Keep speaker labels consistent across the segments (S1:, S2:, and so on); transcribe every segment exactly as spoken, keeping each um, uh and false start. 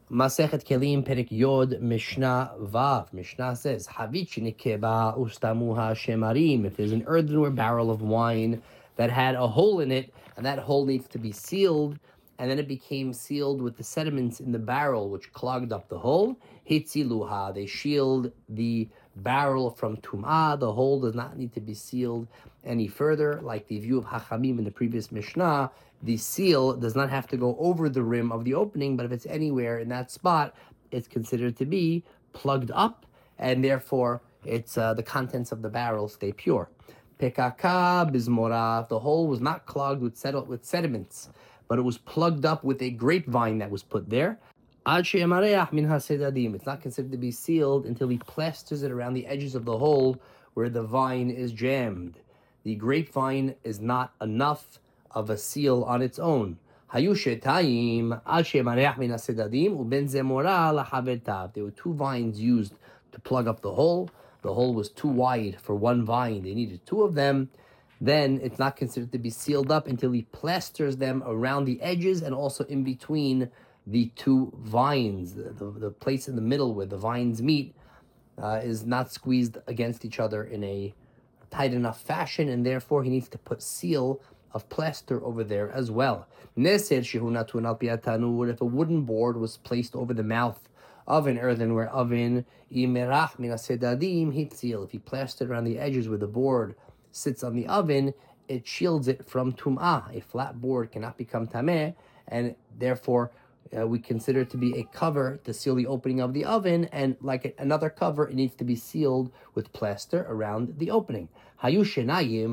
S1: Masechet Kelim Perek Yod Mishnah Vav. Mishnah says, Havit shenikeba ustamuha shemarim. If there's an earthenware barrel of wine that had a hole in it, and that hole needs to be sealed, and then it became sealed with the sediments in the barrel, which clogged up the hole, hitziluha. They shield the barrel from tum'ah. The hole does not need to be sealed any further. Like the view of Hachamim in the previous Mishnah, the seal does not have to go over the rim of the opening, but if it's anywhere in that spot, it's considered to be plugged up, and therefore it's uh, the contents of the barrel stay pure. Pekaka bizmora. The hole was not clogged with sed- with sediments, but it was plugged up with a grapevine that was put there. It's not considered to be sealed until he plasters it around the edges of the hole where the vine is jammed. The grapevine is not enough of a seal on its own. There were two vines used to plug up the hole. The hole was too wide for one vine. They needed two of them. Then it's not considered to be sealed up until he plasters them around the edges and also in between the two vines. The, the, the place in the middle where the vines meet uh, is not squeezed against each other in a tight enough fashion, and therefore he needs to put seal of plaster over there as well. If a wooden board was placed over the mouth of an earthenware oven, if he plastered around the edges where the board sits on the oven, it shields it from tum'ah. A flat board cannot become tameh, and therefore uh, we consider it to be a cover to seal the opening of the oven, and like a, another cover, it needs to be sealed with plaster around the opening. There were two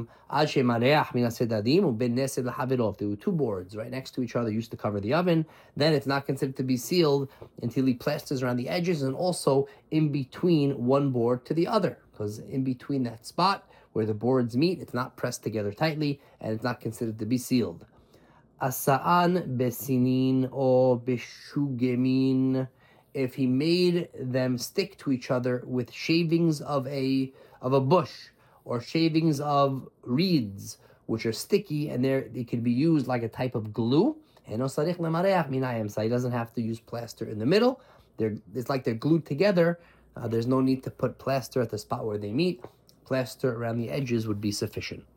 S1: boards right next to each other used to cover the oven. Then it's not considered to be sealed until he plasters around the edges and also in between one board to the other, because in between that spot where the boards meet, it's not pressed together tightly, and it's not considered to be sealed. Asa'an besinin or beshugemin, if he made them stick to each other with shavings of a of a bush or shavings of reeds, which are sticky, and they can be used like a type of glue. And so he doesn't have to use plaster in the middle. They're, it's like they're glued together. Uh, there's no need to put plaster at the spot where they meet. Plaster around the edges would be sufficient.